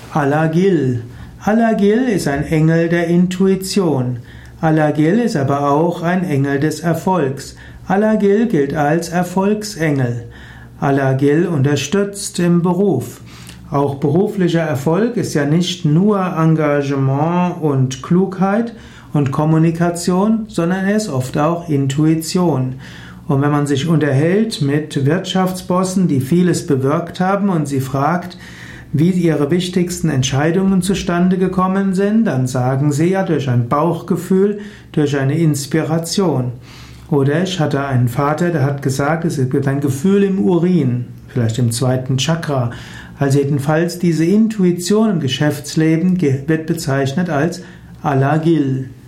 Alagil. Alagil ist ein Engel der Intuition. Alagil ist aber auch ein Engel des Erfolgs. Alagil gilt als Erfolgsengel. Alagil unterstützt im Beruf. Auch beruflicher Erfolg ist ja nicht nur Engagement und Klugheit und Kommunikation, sondern er ist oft auch Intuition. Und wenn man sich unterhält mit Wirtschaftsbossen, die vieles bewirkt haben und sie fragt, wie ihre wichtigsten Entscheidungen zustande gekommen sind, dann sagen sie ja durch ein Bauchgefühl, durch eine Inspiration. Oder ich hatte einen Vater, der hat gesagt, es gibt ein Gefühl im Urin, vielleicht im zweiten Chakra. Also jedenfalls diese Intuition im Geschäftsleben wird bezeichnet als Alagil.